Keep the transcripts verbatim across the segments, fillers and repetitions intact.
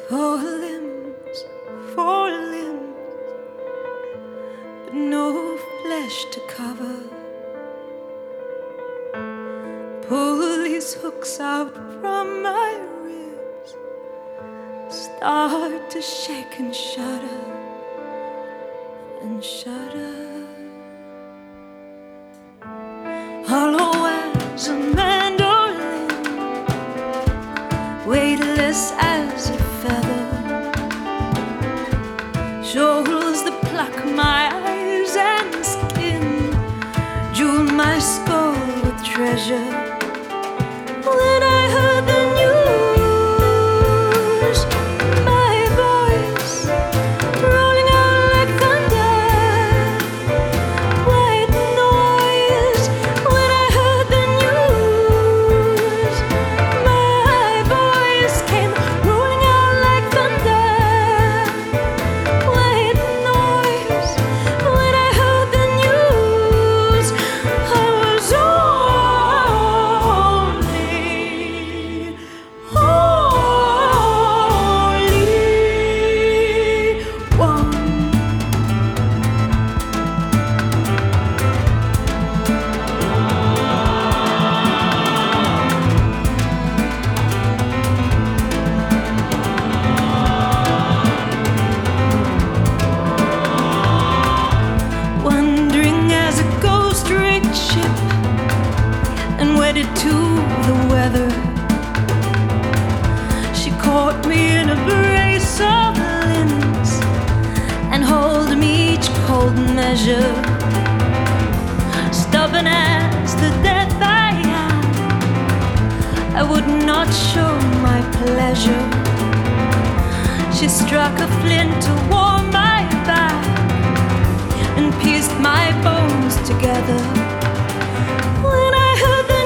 Four limbs, four limbs, but no flesh to cover. Pull these hooks out from my ribs, start to shake and shudder and shudder. Hollow as a mandolin, weightless as a feather, shows the pluck my eyes and skin, jewel my skull with treasure. When I heard the news, my voice rolling out like thunder, white noise. When I heard the news, my voice came rolling out like thunder, white noise. When I heard the news, I was to the weather. She caught me in a brace of linens and hold me each cold measure. Stubborn as the death I am, I would not show my pleasure. She struck a flint to warm my back and pieced my bones together. When I heard the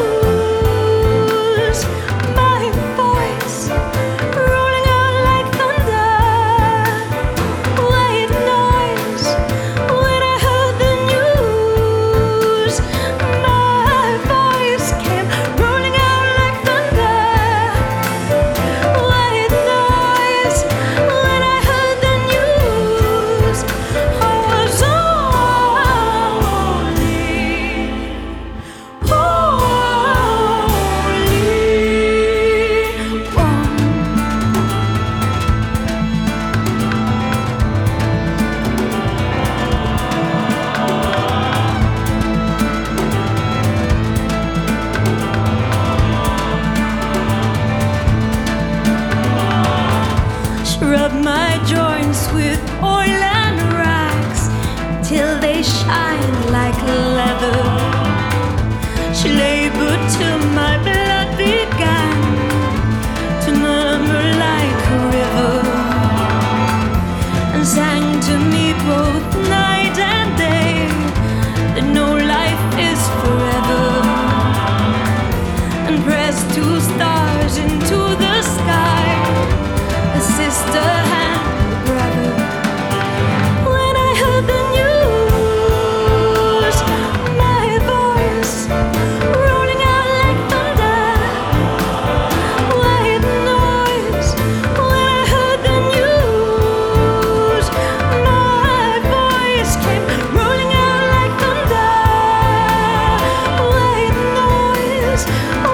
my voice rolling out like thunder, white noise. When I heard the news, my voice came rolling out like thunder, white noise. When I heard the news, I was only, only rub my joints with oil and rags till they shine like leather. She labored till my blood began to murmur like a river, and sang to me both night and day that no life is forever, and pressed two stars into the sky, a sister and a brother. When I heard the news, my voice rolling out like thunder, white noise. When I heard the news, my voice came rolling out like thunder, white noise.